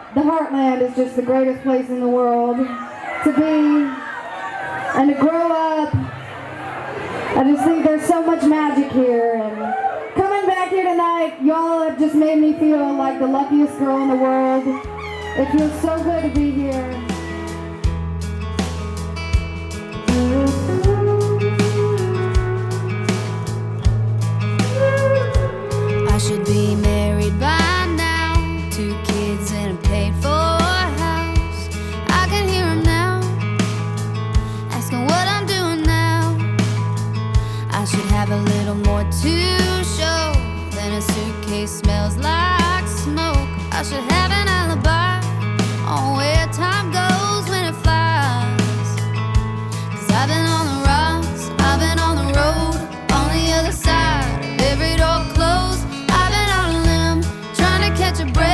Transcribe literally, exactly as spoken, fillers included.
the Heartland is just the greatest place in the world to be and to grow up. I just think there's so much magic here, and coming back here tonight, y'all have just made me feel like the luckiest girl in the world. It feels so good to be here. I should be married by now, two kids and a paid for house. I can hear them now, asking what I'm doing now. I should have a little more to show than a suitcase smells like smoke. I should have an alibi on where time goes when it flies. Cause I've been on the rocks, I've been on the road, on the other side of every door closed. I've been on a limb, trying to catch a breath.